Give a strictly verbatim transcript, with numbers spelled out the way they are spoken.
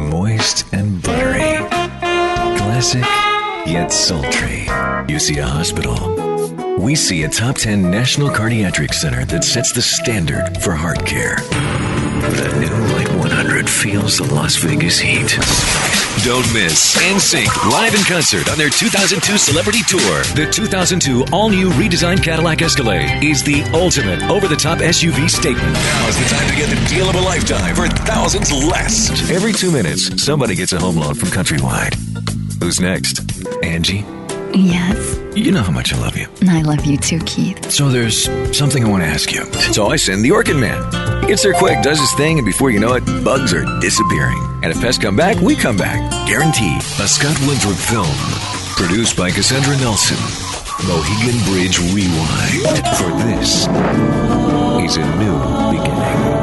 Moist and buttery. Classic, yet sultry. You see a hospital. We see a top ten National Cardiac Center that sets the standard for heart care. The new Light one hundred feels the Las Vegas heat. Don't miss N Sync live in concert on their two thousand two Celebrity Tour. The two thousand two all-new redesigned Cadillac Escalade is the ultimate over-the-top S U V statement. Now is the time to get the deal of a lifetime for thousands less. Every two minutes, somebody gets a home loan from Countrywide. Who's next? Angie? Yes? You know how much I love you. I love you too, Keith. So there's something I want to ask you. So I send the Orkin Man. He gets there quick, does his thing, and before you know it, bugs are disappearing. And if pests come back, we come back. Guaranteed. A Scott Winthrop film. Produced by Cassandra Nelson. Mohegan Bridge Rewind. For this is a new beginning.